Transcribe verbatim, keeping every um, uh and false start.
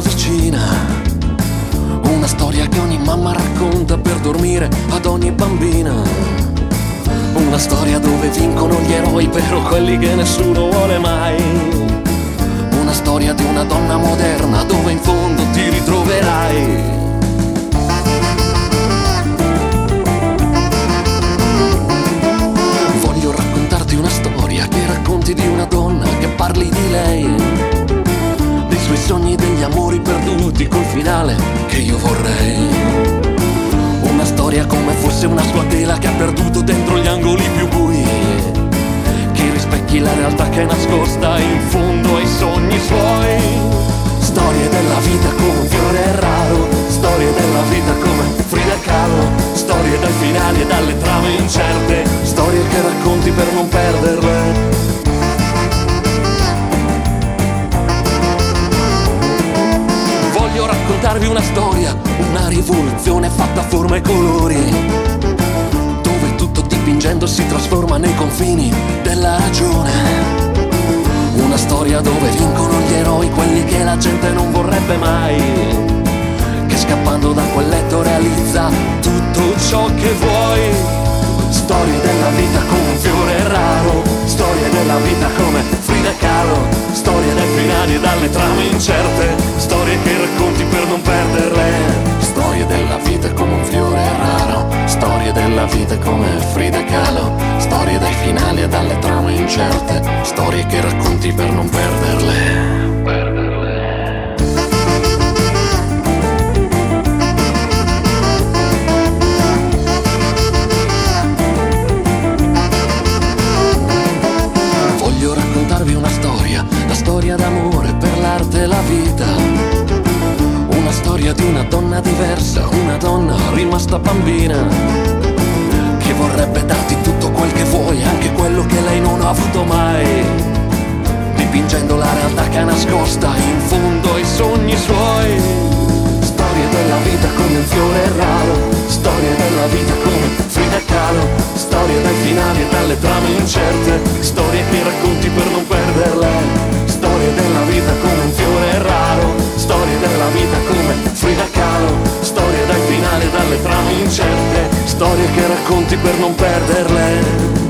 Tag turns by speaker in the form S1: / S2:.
S1: vicina, una storia che ogni mamma racconta per dormire ad ogni bambina. Una storia dove vincono gli eroi, però quelli che nessuno vuole mai. Una storia di una donna moderna dove in fondo ti ritroverai. Voglio raccontarti una storia che racconti di una donna, che parli di lei, dei suoi sogni, degli amori perduti, col finale che io vorrei. Una storia come fosse una sua tela che ha perduto dentro gli angoli più bui, che rispecchi la realtà che è nascosta in fondo ai sogni suoi. Storie della vita come un fiore raro, storie della vita come Frida Kahlo, storie dai finali e dalle trame incerte, storie che racconti per non perderle. Voglio raccontarvi una storia, una rivoluzione fatta a forma e colori, dove tutto dipingendo si trasforma nei confini della ragione. Una storia dove vincono gli eroi, quelli che la gente non vorrebbe mai, che scappando da quel letto realizza tutto ciò che vuoi. Storie della vita come un fiore raro, storie della vita come Frida Kahlo, storie dai finali e dalle trame incerte, storie che racconti per non perderle. Storie della vita come un fiore raro, storie della vita come Frida Kahlo, storie dai finali e dalle trame incerte, storie che racconti per non perderle. Voglio raccontarvi una storia, la storia d'amore per l'arte e la vita. Una storia di una donna diversa, una donna rimasta bambina, che vorrebbe darti tutto quel che vuoi, anche quello che lei non ha avuto mai, dipingendo la realtà che è nascosta in fondo ai sogni suoi. Storie della vita come un fiore raro, storie della vita come Frida Kahlo, storie dai finali e dalle trame incerte, storie che racconti per non perderle. Storie della vita come un fiore raro, storie della vita come Frida Kahlo, storie dai finali e dalle trame incerte, storie che racconti per non perderle.